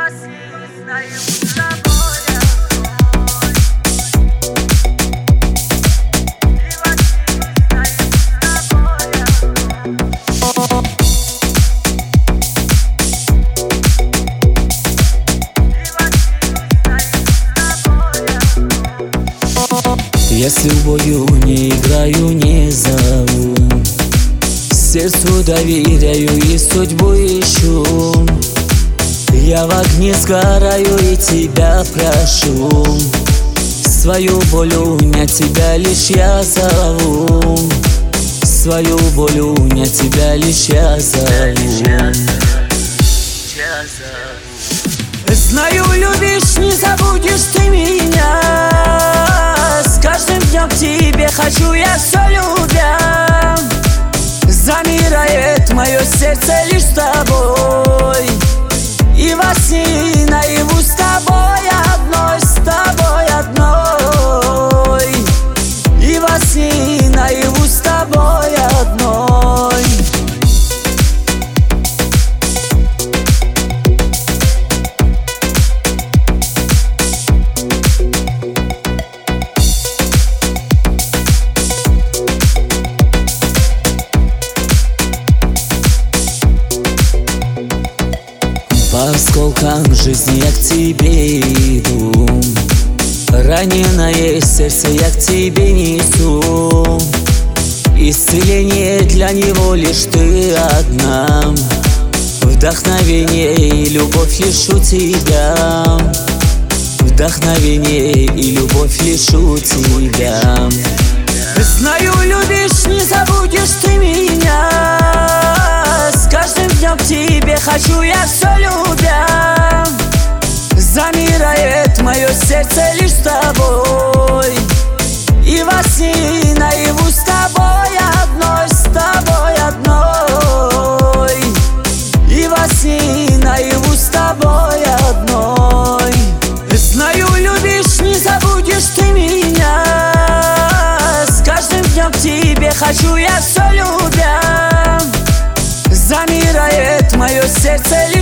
во сне наяву с тобой одной. И во сне наяву с тобой одной. Я с любовью не играю, не зову, сердцу доверяю и судьбу ищу. Я в огне сгораю и тебя прошу, свою боль унять тебя лишь я зову, свою боль унять тебя лишь я зову. Знаю, любишь, не забудешь ты меня. С каждым днем к тебе хочу я все любя. Замирает мое сердце лишь с тобой. И во сне и наяву с тобой одной, с тобой одной. И во сне и наяву с тобой одной. По осколкам жизни я к тебе иду, раненое сердце я к тебе несу. Исцеление для него лишь ты одна, вдохновение и любовь лишь у тебя, вдохновение и любовь лишь у тебя. Знаю, любишь, не забудешь ты меня. С каждым днем к тебе хочу я все любя. Замирает мое сердце лишь с тобой. И во сне и наяву с тобой одной, с тобой одной. И во сне и наяву с тобой одной. Знаю, любишь, не забудешь ты меня. С каждым днем к тебе хочу я все любя. Замирает мое сердце